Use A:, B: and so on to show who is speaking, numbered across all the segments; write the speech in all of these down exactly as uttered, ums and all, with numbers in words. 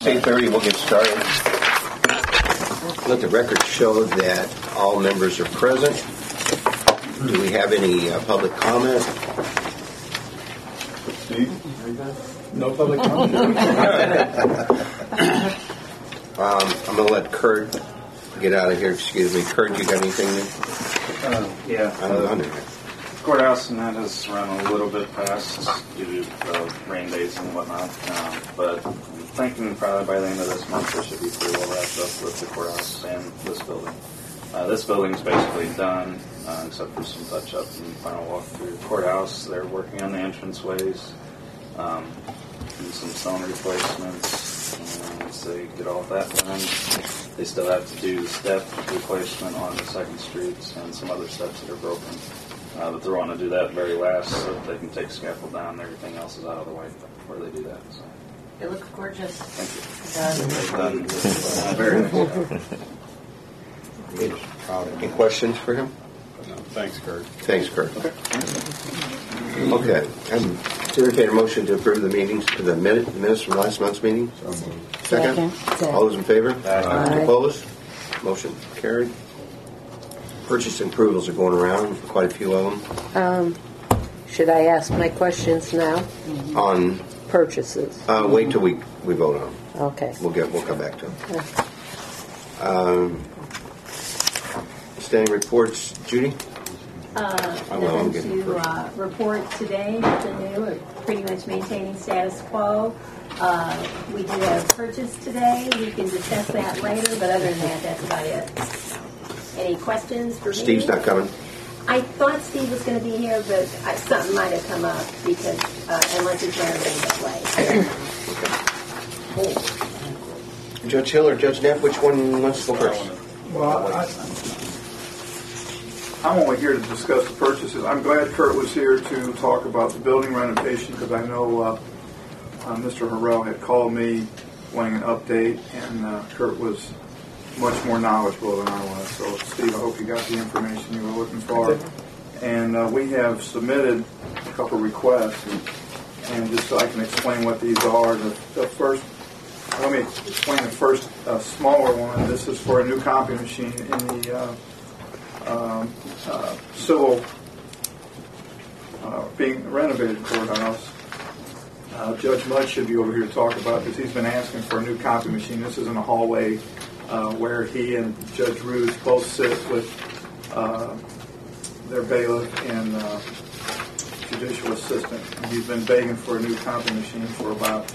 A: eight thirty. We'll get started. Let the record show that all members are present. Do we have any uh, public comment?
B: Steve? No public comment.
A: um, I'm going to let Kurt get out of here. Excuse me. Kurt, you got anything?
C: Uh, yeah.
A: I don't know.
C: Courthouse and that has run a little bit past due to uh, rain days and whatnot, um, but I'm thinking probably by the end of this month it should be pretty well wrapped up with the courthouse and this building. Uh, this building is basically done, uh, except for some touch-up and final walk through the courthouse. They're working on the entranceways, um, and some stone replacements, and once they get all of that done, they still have to do step replacement on the second streets and some other steps that are broken. Uh, but they want to do that very last so that they can take scaffold down and everything else is out of the way before they do that. So.
D: It looks gorgeous.
C: Thank you. They've done uh, very nice job.
A: Any questions for him?
B: No, thanks, Kurt.
A: Thanks, Kurt. Okay. Okay. I'm to entertain a motion to approve the meetings, the minute, minutes from last month's meeting.
B: So moved.
A: Second.
E: Second.
A: All those in favor?
E: Aye.
A: Opposed? Motion carried. Purchase approvals are going around, quite a few of them.
E: Um, should I ask my questions now?
A: On
E: Purchases.
A: uh, wait till we we vote on them.
E: Okay.
A: We'll get we'll come back to them. Um, standing reports, Judy.
F: Uh,
A: I will, I'm
F: nothing
A: getting
F: to
A: first.
F: uh, report today. Nothing new. We're pretty much maintaining status quo. Uh, we do have purchase today. We can discuss that later, but other than that, that's about it. Any questions for me?
A: Steve's not coming.
F: I thought Steve was going to be here, but I, something might have come up because uh, unless it's running that way.
A: Judge Hill or Judge Knapp, which one wants to go first?
G: Well, I, I'm only here to discuss the purchases. I'm glad Kurt was here to talk about the building renovation because I know uh, uh, Mister Harrell had called me wanting an update, and uh, Kurt was much more knowledgeable than I was. So, Steve, I hope you got the information you were looking for. And uh, we have submitted a couple requests, and, and just so I can explain what these are. The, the first, let me explain the first uh, smaller one. This is for a new copy machine in the uh, um, uh, civil uh, being renovated courthouse. Uh, Judge Mudd should be over here to talk about this. He's been asking for a new copy machine. This is in a hallway Uh, where he and Judge Roos both sit with uh, their bailiff and uh, judicial assistant. And he's been begging for a new copy machine for about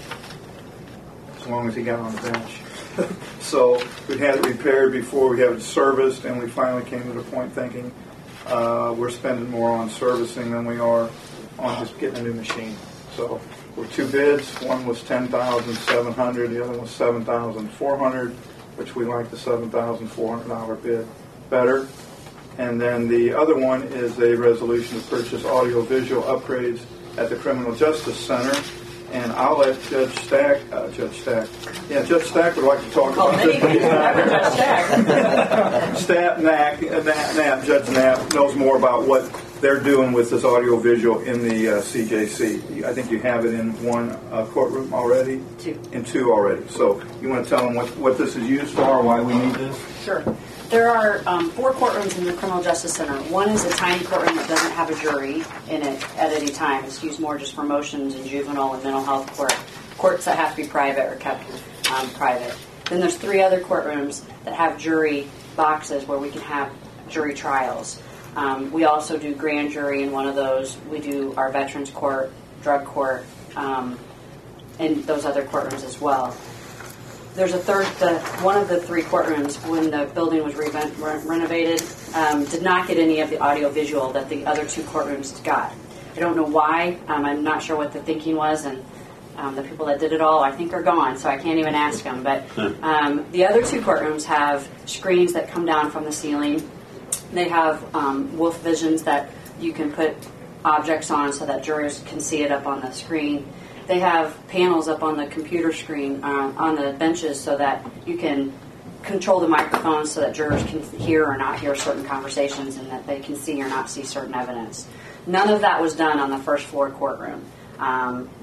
G: as long as he got on the bench. So we had it repaired before we had it serviced, and we finally came to the point thinking uh, we're spending more on servicing than we are on just getting a new machine. So we're two bids. One was ten thousand seven hundred dollars, the other was seven thousand four hundred dollars. Which we like the seven thousand four hundred dollars bid better. And then the other one is a resolution to purchase audio-visual upgrades at the Criminal Justice Center. And I'll let Judge Stack, uh, Judge Stack, yeah, Judge Stack would like to talk
D: Oh,
G: about
D: many
G: this.
D: people remember Judge Stack.
G: Staff, Knapp, Knapp, Judge Knapp knows more about what they're doing with this audio-visual in the uh, C J C. I think you have it in one uh, courtroom already?
D: Two.
G: In two already. So you want to tell them what, what this is used for, why we need this?
D: Sure. There are um, four courtrooms in the Criminal Justice Center. One is a tiny courtroom that doesn't have a jury in it at any time. It's used more just for motions and juvenile and mental health court. Courts that have to be private are kept um, private. Then there's three other courtrooms that have jury boxes where we can have jury trials. Um, we also do grand jury in one of those. We do our veterans court, drug court, um, and those other courtrooms as well. There's a third, the, one of the three courtrooms, when the building was re- re- renovated, um, did not get any of the audio-visual that the other two courtrooms got. I don't know why. Um, I'm not sure what the thinking was, and um, the people that did it all, I think, are gone, so I can't even ask them. But um, the other two courtrooms have screens that come down from the ceiling. They have um, wolf visions that you can put objects on so that jurors can see it up on the screen. They have panels up on the computer screen uh, on the benches so that you can control the microphones so that jurors can hear or not hear certain conversations and that they can see or not see certain evidence. None of that was done on the first floor courtroom. Um,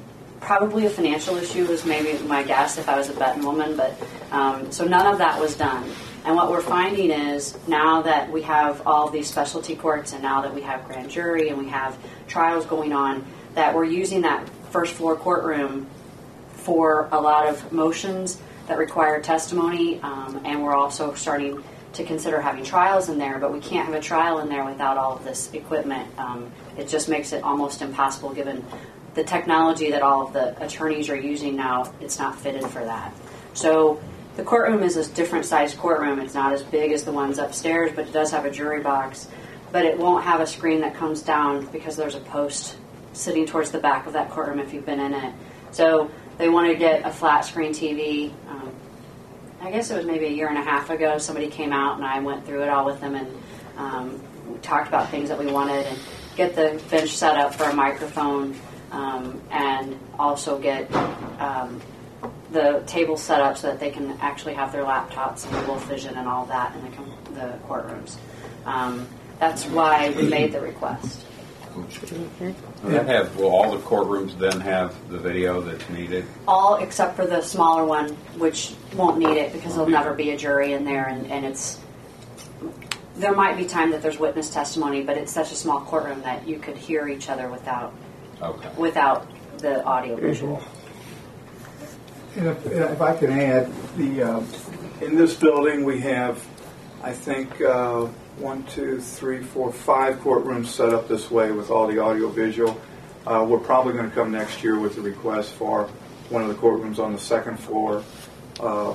D: probably a financial issue was maybe my guess if I was a betting woman, but um, so none of that was done. And what we're finding is now that we have all these specialty courts and now that we have grand jury and we have trials going on, that we're using that first floor courtroom for a lot of motions that require testimony, um, and we're also starting to consider having trials in there, but we can't have a trial in there without all of this equipment. Um, it just makes it almost impossible given the technology that all of the attorneys are using now. It's not fitted for that. So the courtroom is a different sized courtroom. It's not as big as the ones upstairs, but it does have a jury box, but it won't have a screen that comes down because there's a post sitting towards the back of that courtroom if you've been in it. So they want to get a flat screen T V. Um, I guess it was maybe a year and a half ago, somebody came out and I went through it all with them and um, we talked about things that we wanted and get the bench set up for a microphone um, and also get um, the table set up so that they can actually have their laptops and Wolf Vision and all that in the, com- the courtrooms. Um, that's why we made the request.
B: Will that have, will all the courtrooms then have the video that's needed?
D: All except for the smaller one, which won't need it because there'll never be a jury in there, and, and it's there might be time that there's witness testimony, but it's such a small courtroom that you could hear each other without
B: Okay.
D: without the audio visual.
G: And if, if I can add, the uh, in this building we have, I think, uh, one, two, three, four, five courtrooms set up this way with all the audio visual. Uh, we're probably going to come next year with a request for one of the courtrooms on the second floor. Uh,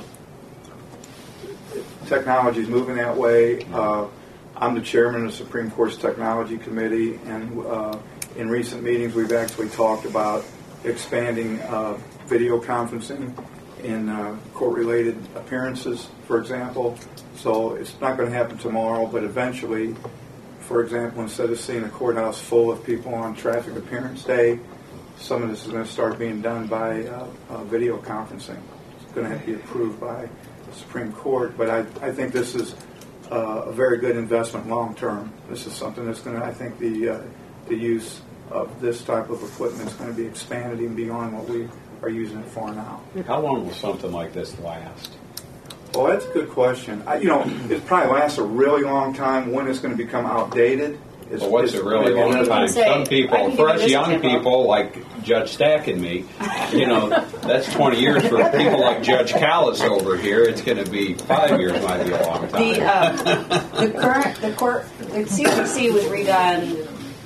G: technology is moving that way. Uh, I'm the chairman of the Supreme Court's Technology Committee, and uh, in recent meetings we've actually talked about expanding uh, video conferencing in uh, court-related appearances, for example. So it's not going to happen tomorrow, but eventually, for example, instead of seeing a courthouse full of people on traffic appearance day, some of this is going to start being done by uh, uh, video conferencing. It's going to have to be approved by the Supreme Court, but I, I think this is uh, a very good investment long term. This is something that's going to, I think the, uh, the use of this type of equipment is going to be expanded even beyond what we are using it for now.
B: How long will something like this last?
G: Well, that's a good question. I, you know, it probably lasts a really long time. When it's going to become outdated is,
B: Well, what's
G: is
B: a really long
D: I
B: time?
D: can say-
B: Some
D: I
B: people,
D: can give
B: for
D: you
B: us
D: this
B: young
D: example.
B: people like Judge Stack and me, you know, that's twenty years. For people like Judge Callis over here, it's going to be five years. Might be a long time.
D: The um, the current the court the C J C was redone.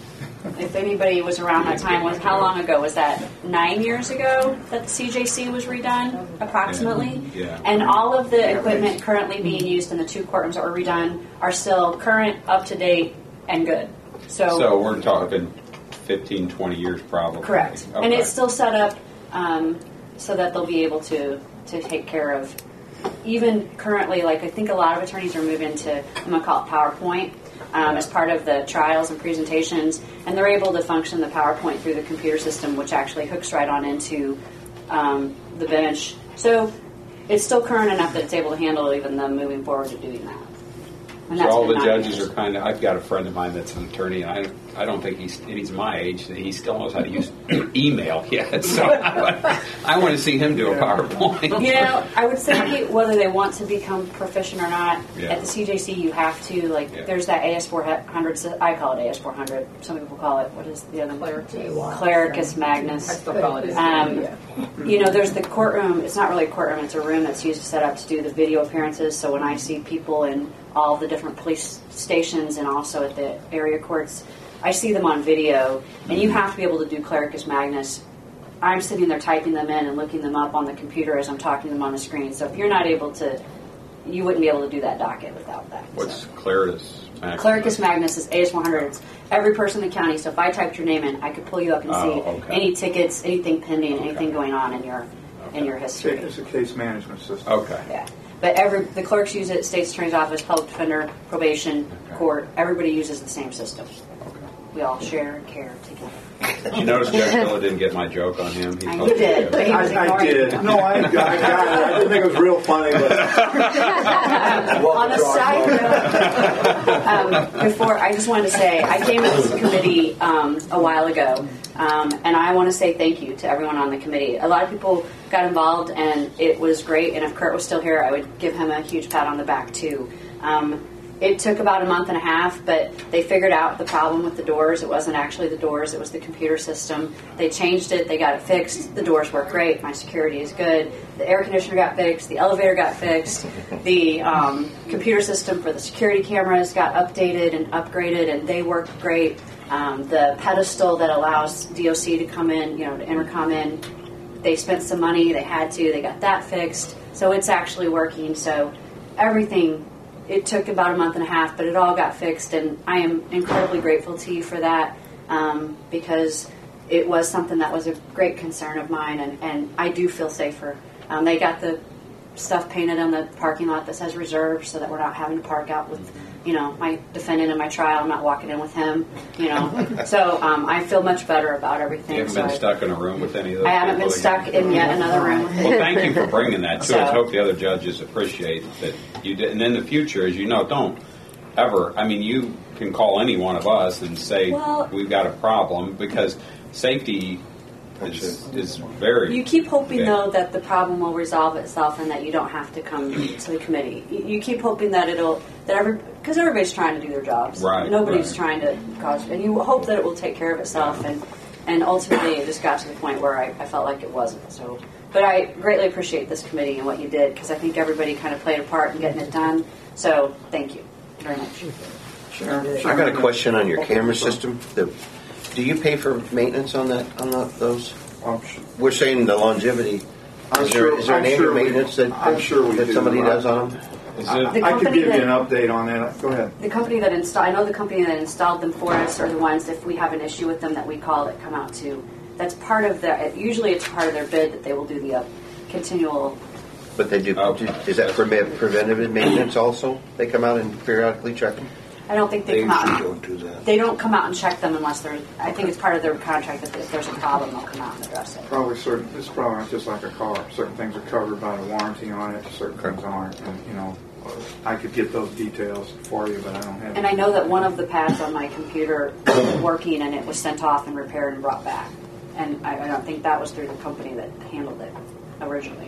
D: If anybody was around that time, was how long ago was that? Nine years ago that the C J C was redone, approximately.
B: Yeah.
D: And all of the equipment currently being used in the two courtrooms that were redone are still current, up to date, and good. So,
B: So we're talking fifteen, twenty years probably.
D: correct.
B: Okay.
D: And it's still set up um, so that they'll be able to to take care of. Even currently, like I think a lot of attorneys are moving to, I'm going to call it PowerPoint. Um, as part of the trials and presentations, and they're able to function the PowerPoint through the computer system, which actually hooks right on into um, the bench. So it's still current enough that it's able to handle even them moving forward to doing that. And
B: So
D: that's
B: all the
D: been nine
B: judges
D: years.
B: are kind of. I've got a friend of mine that's an attorney, and I I don't think he's and he's my age. That he still knows how to use email yet. So I, I want to see him do a PowerPoint.
D: You know, I would say whether they want to become proficient or not,
B: Yeah.
D: at the C J C you have to, like,
B: Yeah.
D: there's that A S four hundred, I call it A S four hundred, some people call it, what is the other one? Clericus Magnus.
H: I still call it
D: Um, you know, there's the courtroom, it's not really a courtroom, it's a room that's used to set up to do the video appearances, so when I see people in all the different police stations and also at the area courts, I see them on video, and you have to be able to do Clericus Magnus. I'm sitting there typing them in and looking them up on the computer as I'm talking to them on the screen. So if you're not able to, you wouldn't be able to do that docket without that.
B: What's
D: So.
B: Clericus Magnus?
D: Clericus Magnus is A S one hundred. It's every person in the county. So if I typed your name in, I could pull you up and
B: Oh,
D: see
B: okay.
D: any tickets, anything pending,
B: Okay.
D: anything going on in your in your history.
G: It's a case management system.
B: Okay.
D: Yeah. But every the clerks use it, state's attorney's office, public defender, probation,
B: Okay.
D: court. Everybody uses the same system.
B: Okay.
D: we all share and care together.
B: Did you notice Judge Miller didn't get my joke on him? He
D: I
B: told
D: you
B: me
D: did,
B: to-
D: but he was
G: I, I
D: ignoring
G: did.
D: you.
G: No, I, I got it. I didn't think it was real funny, but
D: On a side note, um, before I just wanted to say I came to this committee um, a while ago, um, and I want to say thank you to everyone on the committee. A lot of people got involved, and it was great. And if Kurt was still here, I would give him a huge pat on the back too. Um, It took about a month and a half, but they figured out the problem with the doors. It wasn't actually the doors, it was the computer system. They changed it, they got it fixed. The doors work great, my security is good. The air conditioner got fixed, the elevator got fixed. The um, computer system for the security cameras got updated and upgraded, and they worked great. Um, the pedestal that allows D O C to come in, you know, to intercom in, they spent some money, they had to, they got that fixed. So it's actually working. So everything, it took about a month and a half, but it all got fixed, and I am incredibly grateful to you for that, um, because it was something that was a great concern of mine, and, and I do feel safer. Um, they got the stuff painted on the parking lot that says reserved, so that we're not having to park out with, you know, my defendant in my trial. I'm not walking in with him, you know. So um, I feel much better about everything.
B: You haven't
D: so
B: been
D: I,
B: stuck in a room with any of those
D: I haven't
B: people
D: been
B: again?
D: stuck in yet another room with
B: Well, thank you for bringing that to us.
D: So-
B: Hope the other judges appreciate that you did. And in the future, as you know, don't ever. I mean, you can call any one of us and say
D: Well-
B: we've got a problem, because safety is, is very.
D: You keep hoping,
B: big.
D: though, that the problem will resolve itself and that you don't have to come to the committee. You, you keep hoping that it'll, that every, because everybody's trying to do their jobs.
B: Right,
D: Nobody's
B: right.
D: trying to cause, and you hope that it will take care of itself. And, and ultimately, it just got to the point where I, I felt like it wasn't. So, but I greatly appreciate this committee and what you did, because I think everybody kind of played a part in getting it done. So, thank you very much.
G: Sharon,
A: I got a question on your camera system. The, do you pay for maintenance on that, on that- those?
G: I'm sure-
A: We're saying the longevity.
G: I'm
A: Is there,
G: sure-
A: is there an
G: I'm
A: annual
G: sure we-
A: maintenance that,
G: I'm sure we
A: that
G: do.
A: somebody does on them?
B: Is
G: I,
B: it,
D: The
G: I could
D: company
G: give you
D: that-
G: an update on that. Go ahead.
D: The company that installed, I know the company that installed them for us are the ones, if we have an issue with them, that we call that come out to. That's part of their, usually it's part of their bid that they will do the uh, continual.
A: But they do,
B: Oh.
A: is that for me- preventative maintenance also? They come out and periodically check them?
D: I don't think they come out.
A: don't do that.
D: They don't come out and check them unless there's, I think it's part of their contract that if there's a problem, they'll come out and address it.
G: Probably certain, it's probably just like a car. Certain things are covered by the warranty on it, certain things aren't. And, you know, I could get those details for you, but I don't have
D: And I know that one of the pads on my computer wasn't working, and it was sent off and repaired and brought back. And I, I don't think that was through the company that handled it originally.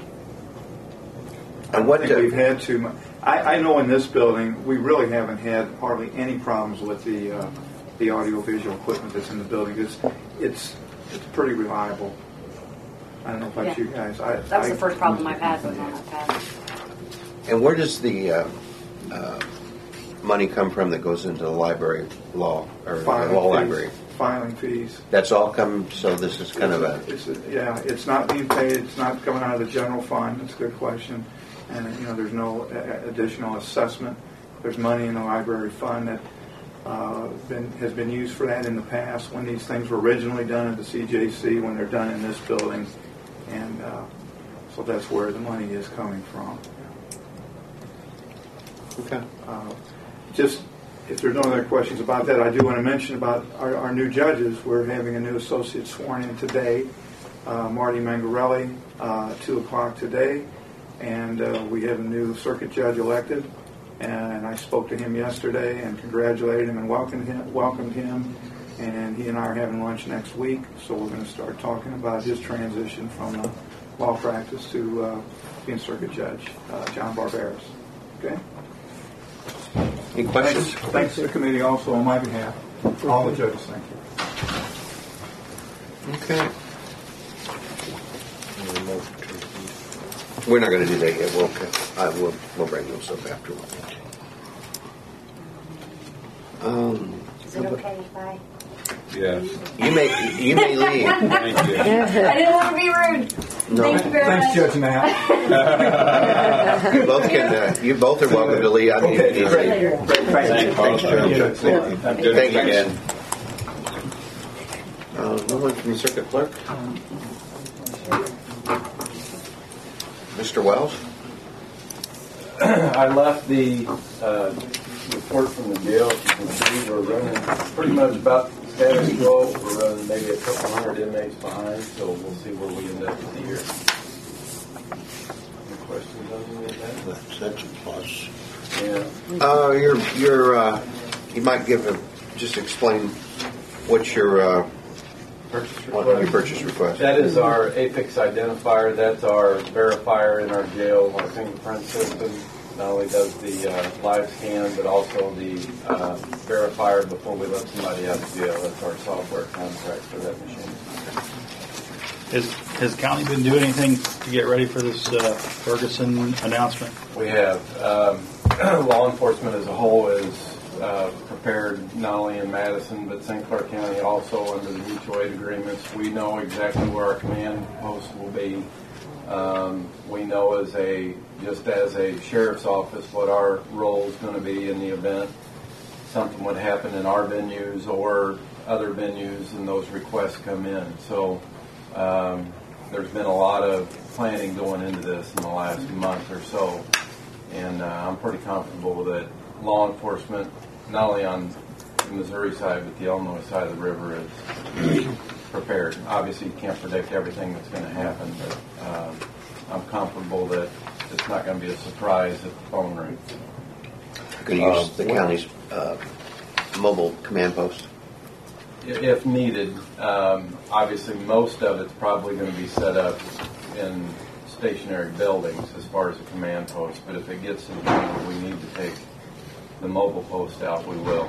A: And
G: I
A: what,
G: think
A: uh,
G: we've had to. I, I know in this building we really haven't had hardly any problems with the uh, the audiovisual equipment that's in the building. It's it's it's pretty reliable. I don't know about
D: Yeah.
G: you guys. I,
D: That was
G: I,
D: the first problem I've had was on that pad.
A: and where does the uh, uh, money come from that goes into the library law, or the
G: Filing
A: law
G: fees,
A: library?
G: Filing fees.
A: That's all come, so this is kind of a,
G: It's a, yeah, it's not being paid. It's not coming out of the general fund. That's a good question. And you know, there's no uh, additional assessment. There's money in the library fund that uh, been, has been used for that in the past when these things were originally done at the C J C, when they're done in this building, and uh, so that's where the money is coming from.
A: okay.
G: Uh, just if there's no other questions about that, I do want to mention about our, our new judges. We're having a new associate sworn in today, uh, Marty Mangarelli, uh, two o'clock today, and uh, we have a new circuit judge elected. And I spoke to him yesterday and congratulated him and welcomed him. Welcomed him, and he and I are having lunch next week. So we're going to start talking about his transition from uh, law practice to uh, being circuit judge, uh, John Barberis. Okay.
A: Any
G: Thanks,
A: questions?
G: thanks to the committee also on my behalf. All the judges, thank you.
A: Okay. We're not going to do that yet. We'll, I will, we'll bring those up afterward. Um,
D: Is it okay if I?
B: yes.
A: you may, you may leave.
B: Thank you.
D: I didn't want to be rude.
A: No,
D: Thank you very
G: Thanks,
D: much.
G: Judge Knapp.
A: you both can. Uh, you both are welcome to leave. I mean,
G: Okay,
A: you-
G: great. Great, thank you.
B: Thanks, Judge.
G: Thank you.
B: Good
A: Thank you.
B: again.
A: Uh, no one from the circuit clerk. Mister Wells.
H: I left the uh, report from the jail. As you can see, we're running pretty much about the status quo. We're running maybe a couple hundred inmates behind, so we'll see where we end up with the year. Any questions on any of that?
A: That's, that's a plus.
H: Yeah.
A: Uh, you're, you're, uh, you might give a, just explain what's your, uh,
H: Purchase
A: what your
H: request.
A: purchase request.
H: That is our APIX identifier. That's our verifier in our jail, our fingerprint system. Not only does the uh, live scan, but also the uh, verifier before we let somebody out of jail. That's our software contract for that machine.
I: Has, has the county been doing anything to get ready for this uh, Ferguson announcement?
H: We have. Um, law enforcement as a whole is uh, prepared, not only in Madison, but Saint Clair County also under the mutual aid agreements. We know exactly where our command post will be. Um, we know as a, just as a sheriff's office, what our role is going to be in the event something would happen in our venues or other venues and those requests come in. So um, there's been a lot of planning going into this in the last month or so. And uh, I'm pretty comfortable that law enforcement, not only on the Missouri side, but the Illinois side of the river is prepared. Obviously, you can't predict everything that's going to happen, but uh, I'm comfortable that it's not going to be a surprise if the phone rings.
A: Going to use
H: Uh,
A: the county's uh, mobile command post.
H: If needed. Um, obviously, most of it's probably going to be set up in stationary buildings as far as a command post, but if it gets to the point where we need to take the mobile post out, we will.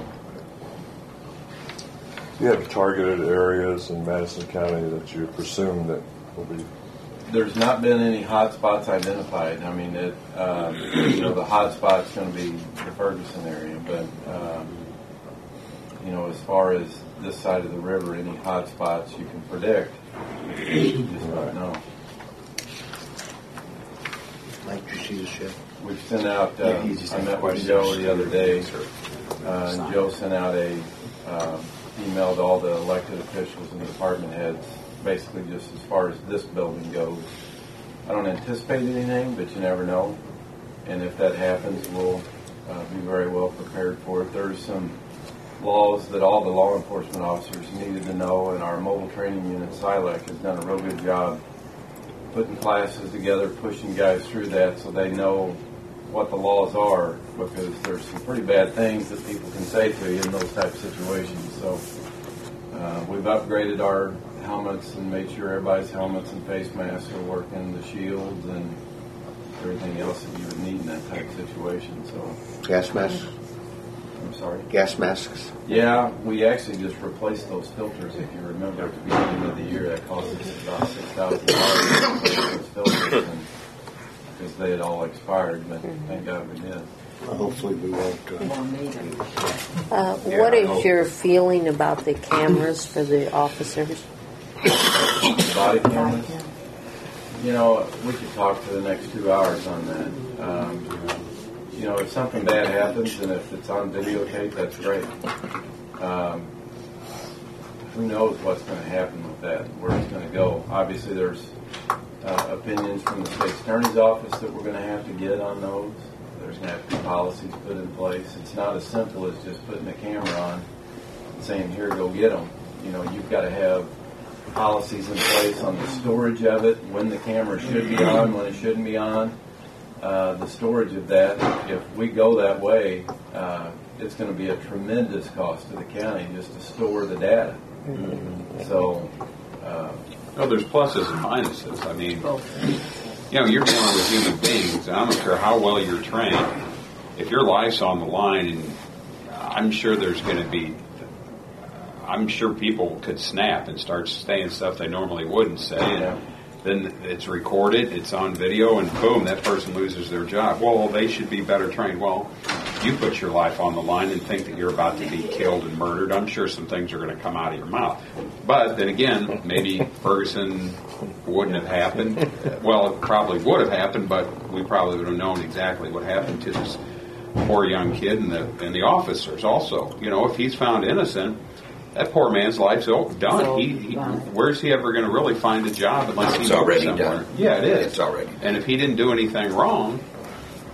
J: You have targeted areas in Madison County that you presume that will be.
H: There's not been any hot spots identified. I mean, it, um, you know, the hot spot's going to be the Ferguson area, but um, you know, as far as this side of the river, any hot spots you can predict, you just don't know.
A: Like to see the ship.
H: We've sent out, uh, I met with Joe the other day, uh, and Joe sent out a uh, email to all the elected officials and department heads, basically just as far as this building goes. I don't anticipate anything, but you never know. And if that happens, we'll uh, be very well prepared for it. There's some laws that all the law enforcement officers needed to know, and our mobile training unit, S I L A C, has done a real good job putting classes together, pushing guys through that so they know what the laws are, because there's some pretty bad things that people can say to you in those type of situations. So uh, we've upgraded our helmets and made sure everybody's helmets and face masks are working, the shields and everything else that you would need in that type of situation. So
A: Gas masks?
H: I'm sorry?
A: Gas masks?
H: Yeah, we actually just replaced those filters. If you remember at the beginning of the year, that cost us about six thousand dollars to replace those filters, and because they had all expired, but thank God we did.
A: Well, hopefully we won't. Uh,
E: Uh,
A: Yeah,
E: what
A: I
E: is
A: hope.
E: your feeling about the cameras for the officers?
H: Body cameras? You know, we could talk for the next two hours on that. Um, you know, if something bad happens and if it's on videotape, that's great. Um, who knows what's going to happen with that, where it's going to go. Obviously, there's uh, opinions from the state attorney's office that we're going to have to get on those. There's going to have to be policies put in place. It's not as simple as just putting a camera on and saying, here, go get them. You know, you've got to have policies in place on the storage of it, when the camera should be on, when it shouldn't be on, uh, the storage of that. If we go that way, uh, it's going to be a tremendous cost to the county just to store the data. Mm-hmm. So, uh,
B: Well, there's pluses and minuses. I mean, you know, you're dealing with human beings, and I don't care how well you're trained. If your life's on the line, and I'm sure there's going to be, I'm sure people could snap and start saying stuff they normally wouldn't say, and
H: Yeah.
B: then it's recorded, it's on video, and boom, that person loses their job. Well, they should be better trained. Well, you put your life on the line and think that you're about to be killed and murdered. I'm sure some things are going to come out of your mouth. But then again, maybe Ferguson wouldn't have happened. Well, it probably would have happened, but we probably would have known exactly what happened to this poor young kid and the and the officers also. You know, if he's found innocent, that poor man's life's done. He, he, where's he ever going to really find a job unless he
A: It's
B: moves
A: already
B: somewhere?
A: done.
B: Yeah, it is.
A: It's already done.
B: And if he didn't do anything wrong,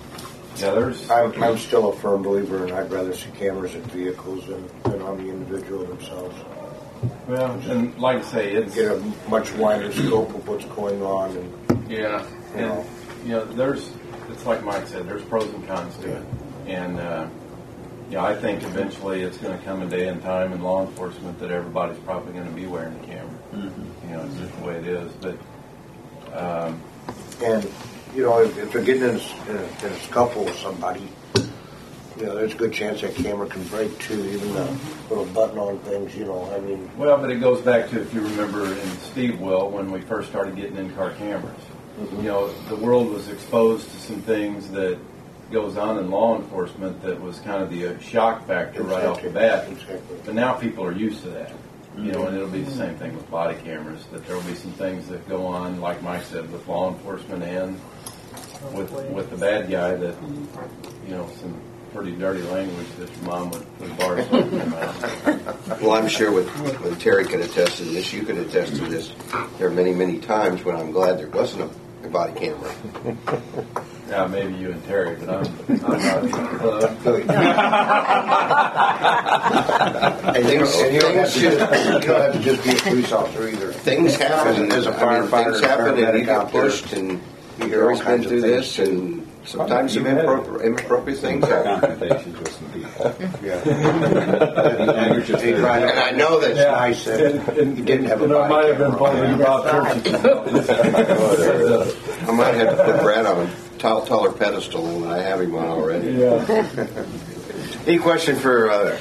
H: Yeah, there's.
A: I'm, I'm still a firm believer, and I'd rather see cameras in vehicles than, than on the individual themselves.
H: Well, and like I say, it's
A: Get a much wider scope of what's going on, and
H: yeah,
A: you know.
H: and you know, there's. It's like Mike said. There's pros and cons to it, and uh, yeah, I think eventually it's going to come a day and time in law enforcement that everybody's probably going to be wearing a camera. Mm-hmm. You know, it's just the way it is. But um,
A: And, you know, if, if they're getting in a, in, a, in a scuffle with somebody, you know, there's a good chance that camera can break too, even the little button on things, you know, I mean.
H: well, but it goes back to, if you remember in Steve will, when we first started getting in-car cameras. Mm-hmm. You know, the world was exposed to some things that goes on in law enforcement that was kind of the uh, shock factor right off the bat.
A: Exactly.
H: But now people are used to that. You know, and it'll be the same thing with body cameras, that there'll be some things that go on, like Mike said, with law enforcement and with with the bad guy that, you know, some pretty dirty language that your mom would put bars on your mouth.
A: Well, I'm sure with, when Terry can attest to this, you can attest to this, there are many, many times when I'm glad there wasn't a, a body camera.
H: Now, maybe you and Terry, but I'm, I'm not in the club.
A: And you, and you, don't have to just, you don't have to just be a police officer either. Things happen.
K: As a
A: I mean,
K: firefighter,
A: things happen and you
K: paramedic
A: get
K: out there,
A: pushed, and
K: you hear
A: Terry's
K: all
A: been
K: kinds of
A: through
K: things,
A: this, and sometimes some inappropriate, inappropriate things happen.
B: Confrontations with some people.
K: Yeah.
B: And you're just
A: And I know that's nice that you didn't have a body camera. I might have to put Brad on a tall, taller pedestal than I have him on already.
K: Yeah.
A: Any question for uh,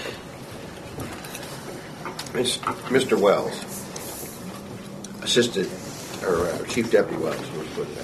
A: Mister Wells, Assistant or uh, Chief Deputy Wells? We'll put it that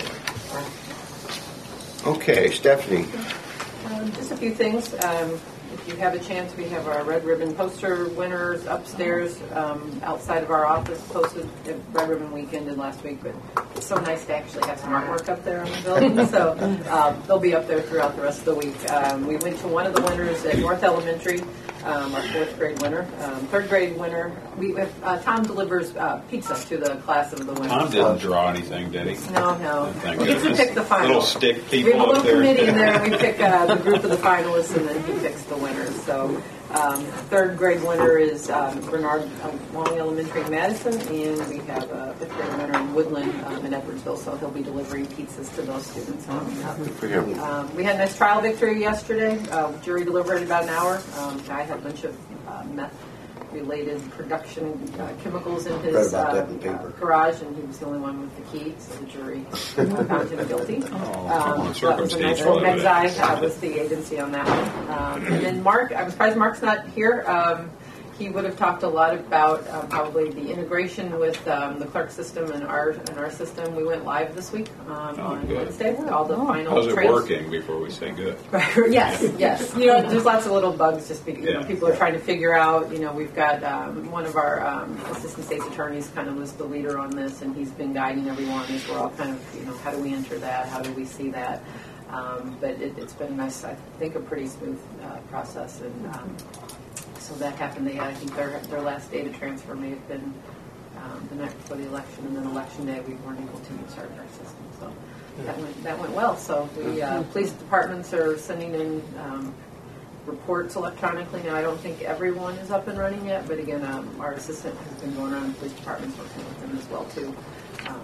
A: way. Okay, Stephanie.
L: Um, just a few things. Um, if you have a chance, we have our Red Ribbon poster winners upstairs um, outside of our office posted. Red Ribbon Weekend and last week, but it's so nice to actually have some artwork up there on the building. So um, they'll be up there throughout the rest of the week. Um, we went to one of the winners at North Elementary. Um, our fourth grade winner, um, third grade winner. We have, uh, Tom delivers uh, pizza to the class of the winners.
B: Tom didn't draw anything, did he?
L: No, no.
B: Thank
L: We get to
B: goodness.
L: pick the finals.
B: Little stick
L: We have
B: people
L: a little
B: up there.
L: committee in there. We pick uh, the group of the finalists, and then he picks the winners. So, um, third grade winner is um, Bernard um, Long Elementary in Madison, and we have a fifth grade winner in Woodland um, in Edwardsville. So he'll be delivering pizzas to those students. Um,
A: For him.
L: um, we had a nice trial victory yesterday. Uh, jury deliberated about an hour. Um, guy had a bunch of uh, meth-related production uh, chemicals in
A: Read
L: his
A: about
L: uh,
A: that in the paper.
L: uh, garage, and he was the only one with the key, so the jury uh, found him guilty. Um, that was a nice
B: circumstantial
L: little
B: evidence.
L: Megzi uh, was the agency on that one. Um, and then Mark, I'm surprised Mark's not here. Um, he would have talked a lot about um, probably the integration with um, the Clark system and our and our system. We went live this week um,
B: Oh,
L: on
B: good.
L: Wednesday with all the final
B: How's it
L: trails.
B: working before we say good?
L: Yes, yes. You know, there's lots of little bugs just because you know,
B: Yeah.
L: people are trying to figure out. You know, we've got um, one of our um, assistant state's attorneys kind of was the leader on this, and he's been guiding everyone as we're all kind of, you know, how do we enter that? How do we see that? Um, but it, it's been nice, I think, a pretty smooth uh, process. And um, so that happened. They, I think their their last data transfer may have been um, the night before the election, and then election day we weren't able to use our, our system. So that went that went well. So we uh, police departments are sending in um, reports electronically. Now I don't think everyone is up and running yet, but again, um, our assistant has been going around police departments working with them as well too. Um,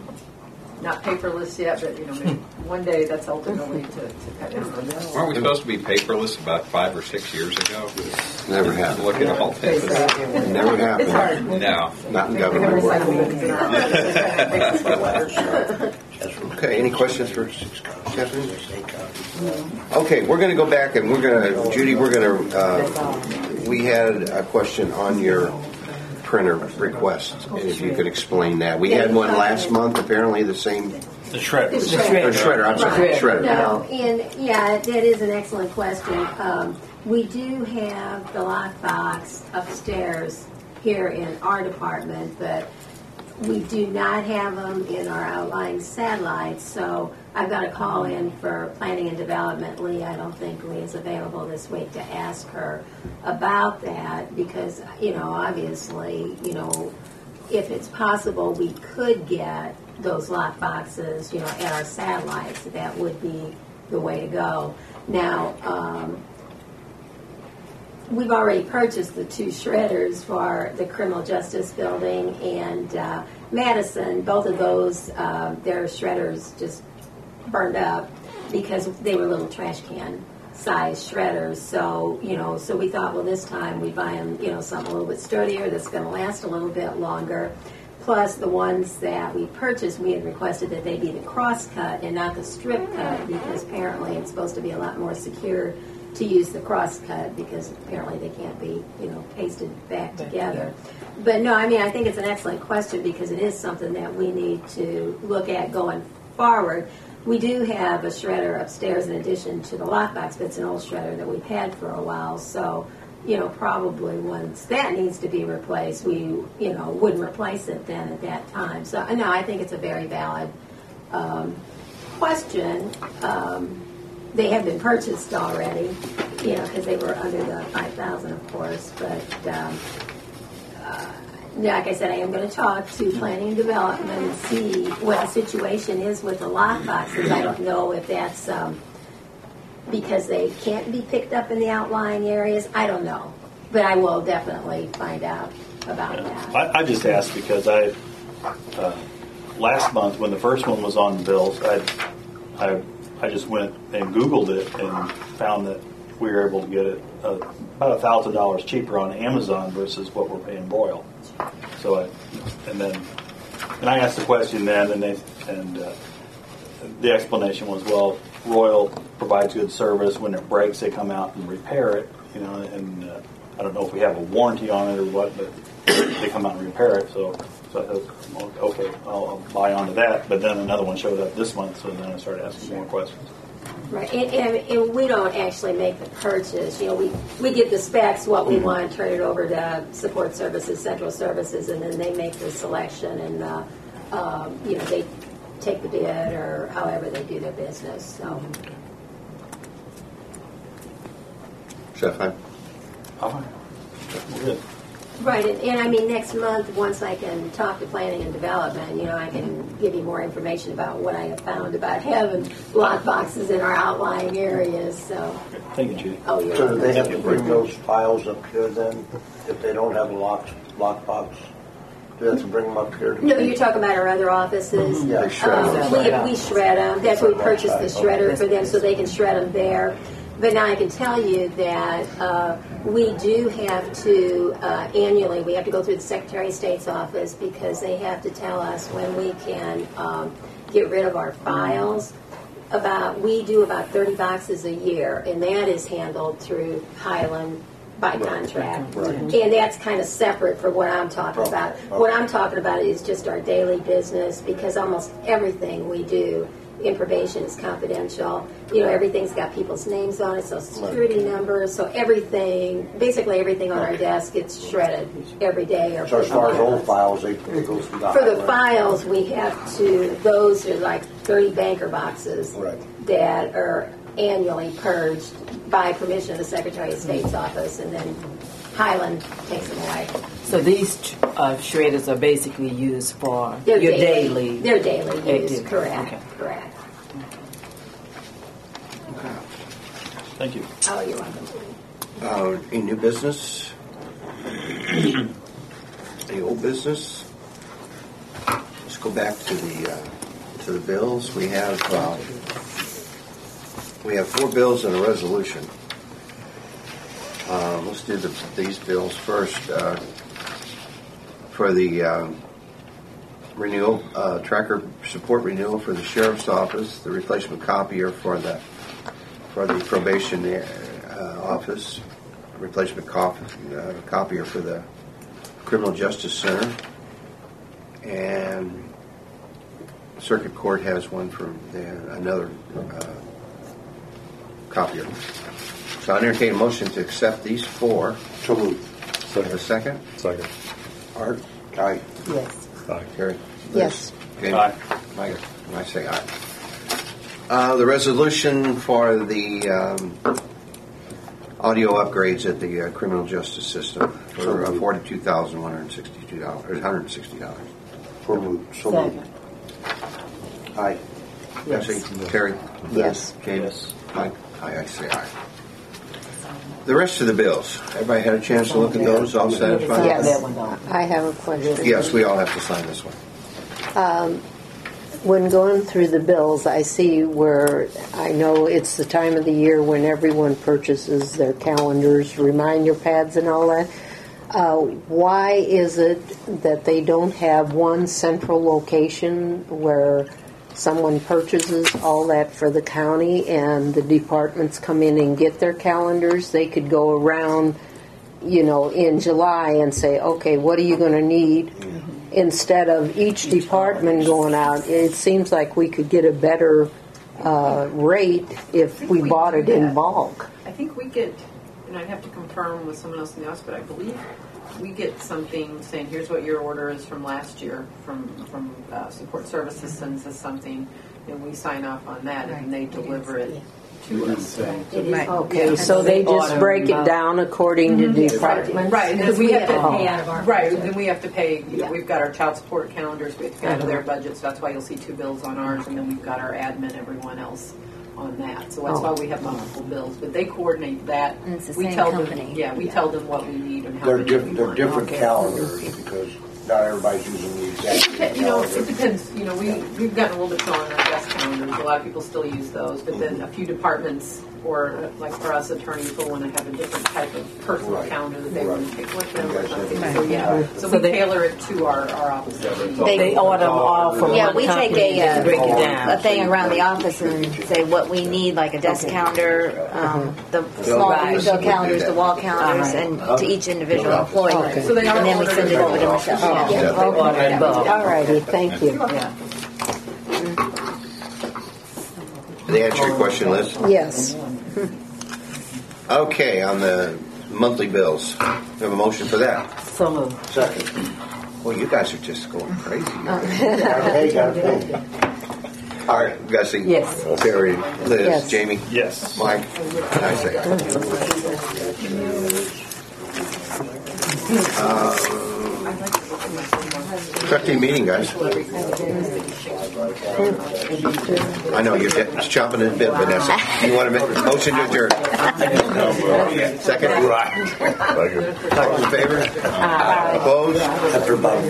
L: not paperless yet, but you know, maybe one day that's ultimately to, to cut down on that.
B: Weren't we supposed to be paperless about five or six years ago?
A: Never happened.
B: Look at all
L: Face
B: that.
L: that.
A: Never happened.
L: It's hard.
B: No.
A: Not in
L: We have
A: government work.
L: recycle bins in our office. It makes us feel better.
A: Okay, any questions for Stephanie? Okay, we're going to go back and we're going to, Judy, we're going to, uh, we had a question on your printer request, and if you could explain that. We had one last month, apparently the same.
I: The shredder.
A: Or shredder, I'm sorry, shredder.
F: No, and yeah, that is an excellent question. Um, we do have the lockbox upstairs here in our department, but we do not have them in our outlying satellites. So I've got a call in for planning and development. Lee, I don't think Lee is available this week to ask her about that because, you know, obviously, you know, if it's possible, we could get those lock boxes, you know, at our satellites. That would be the way to go. Now, um, we've already purchased the two shredders for the Criminal Justice Building and uh, Madison. Both of those, uh, their shredders just burned up because they were little trash can size shredders. So, you know, so we thought, well, this time we buy them, you know, something a little bit sturdier that's going to last a little bit longer. Plus, the ones that we purchased, we had requested that they be the cross cut and not the strip cut because apparently it's supposed to be a lot more secure to use the cross cut because apparently they can't be, you know, pasted back together. But no, I mean, I think it's an excellent question because it is something that we need to look at going forward. We do have a shredder upstairs in addition to the lockbox, but it's an old shredder that we've had for a while. So, you know, probably once that needs to be replaced, we, you know, wouldn't replace it then at that time. So, no, I think it's a very valid um, question. Um, they have been purchased already, you know, because they were under the five thousand, of course. But um, uh, like I said, I am going to talk to Planning and Development and see what the situation is with the lock boxes. I don't know if that's um, because they can't be picked up in the outlying areas. I don't know. But I will definitely find out about
I: Yeah.
F: that.
I: I, I just asked because I, uh, last month when the first one was on bills, I, I, I just went and Googled it and found that we were able to get it uh, about a thousand dollars cheaper on Amazon versus what we're paying Royal. So I, and then, and I asked the question then, and they, and uh, the explanation was, well, Royal provides good service. When it breaks, they come out and repair it. You know, and uh, I don't know if we have a warranty on it or what, but they come out and repair it. So, so I thought, okay, I'll, I'll buy onto that. But then another one showed up this month, so then I started asking more questions.
F: Right, and, and, and we don't actually make the purchase. You know, we, we get the specs, what we want, turn it over to support services, central services, and then they make the selection, and uh, um, you know, they take the bid or however they do their business. So,
A: Chef, I'm
I: Oh, good.
F: right, and, and I mean, next month, once I can talk to Planning and Development, you know, I can give you more information about what I have found about having lock boxes in our outlying areas. So,
I: Thank you, Judy.
F: oh, you're
K: So do they have
F: welcome.
K: to bring those files up here then, if they don't have a lock, lockbox? Do they have to bring them up here? to
F: No,
K: be-
F: you're talking about our other offices.
K: Yeah, shred
F: Um,
K: them.
F: we, we shred them. That's why we purchased the shredder for them so they can shred them there. But now I can tell you that uh, we do have to uh, annually, we have to go through the Secretary of State's office because they have to tell us when we can um, get rid of our files. About we do about thirty boxes a year, and that is handled through Highland by contract.
K: Right.
F: And that's kind of separate for what I'm talking about. What I'm talking about is just our daily business because almost everything we do in probation is confidential. You know, everything's got people's names on it, social security numbers, so everything, basically everything on our desk gets shredded every day. Or
K: So as far as
F: put
K: old files, they they go through that.
F: for the
K: right?
F: files, we have to, those are like thirty banker boxes
K: Right.
F: that are annually purged by permission of the Secretary of State's office, and then Highland takes them away.
M: So these uh, shredders are basically used for
F: They're
M: your
F: daily.
M: daily.
F: They're daily use,
M: activity.
F: correct,
M: Okay.
F: correct.
I: Thank you.
F: Oh, you're welcome.
A: Uh, any new business? Any old business? Let's go back to the uh, to the bills. We have uh, we have four bills and a resolution. Uh, let's do the, these bills first. Uh, for the um, renewal, uh, tracker support renewal for the sheriff's office, the replacement copier for the for the probation uh, office, replacement cop, uh, copier for the criminal justice center, and circuit court has one for the, another uh, copier. So I entertain a motion to accept these four.
K: So moved.
A: So have a second?
J: Second.
A: Art? Aye.
E: Yes.
J: Aye.
A: Carrie?
E: Yes.
A: Okay.
I: Aye.
A: Mike? I say aye. Uh, the resolution for the um, audio upgrades at the uh, criminal justice system for uh, forty-two thousand one hundred sixty-two dollars, one hundred sixty dollars.
K: So moved. So moved. Aye.
E: Yes.
A: Bessie, Terry?
E: Yes.
A: James? Mike? Aye, I say aye. The rest of the bills, everybody had a chance to look at those, all satisfied?
E: Yes. I have a question.
A: Yes, we all have to sign this one.
E: Um, when going through the bills, I see where I know it's the time of the year when everyone purchases their calendars, reminder pads, and all that. Uh, why is it that they don't have one central location where someone purchases all that for the county and the departments come in and get their calendars? They could go around, you know, in July and say, okay, what are you going to need? Instead of each department going out, it seems like we could get a better uh, rate if we bought it in bulk.
L: I think we get, and I'd have to confirm with someone else in the office, but I believe we get something saying, here's what your order is from last year, from from uh, Support Services sends us something, and we sign off on that, and they deliver it to us.
E: Okay, so they just break it down according to departments?
L: Right, and then we have to
F: pay out of our
L: right,
F: budget.
L: then we have to pay, you know, we've got our child support calendars, we have to pay out of their budget, so that's why you'll see two bills on ours, and then we've got our admin, everyone else on that. So that's
E: Oh.
L: why we have multiple bills, but they coordinate that.
N: And it's the
L: we
N: same
L: tell
N: company.
L: Them, yeah, we tell them what we need and how
K: They're,
L: many
K: diff-
L: we
K: they're
L: want.
K: different
L: Okay.
K: calendars because not everybody's using the exact same
L: Dep- You know,
K: calendar.
L: it depends. You know, we, we've gotten a little bit on our desk calendars. A lot of people still use those, but then a few departments, or uh, like for us attorneys, will want to have a different type of personal
K: Right.
L: calendar that they
K: Right.
L: want to take with them or
K: Right.
L: something. So yeah, so,
M: So
L: we
M: they-
L: tailor it to our, our office.
N: They-
M: They order them all from
N: Yeah,
M: one
N: we take
M: company
N: a,
M: and break it
N: uh,
M: down.
N: a thing around the office and say what we need, like a desk calendar, um, the small
M: Right.
N: retail calendars, the wall calendars, and to each individual employee.
E: Okay.
L: So they are
N: And then we
L: ordered
N: send it
L: from
N: over to
L: the
N: Michelle.
L: office.
N: Yeah.
M: They order in bulk.
E: All righty, thank you.
M: Yeah.
A: Did they answer your question, Liz?
E: Yes.
A: Okay, on the monthly bills, we have a motion for that.
M: So moved.
K: Second.
A: Well, you guys are just going crazy.
K: Hey, got it.
A: All right, Bessie.
M: Yes.
A: Terry, Liz,
E: Yes.
A: Jamie,
I: Yes.
A: Mike, and I say aye. Uh, Trustee meeting, guys. I know you're getting- chomping at the bit, Vanessa. You want to make a motion to adjourn? Second? All in favor? Opposed?
K: After about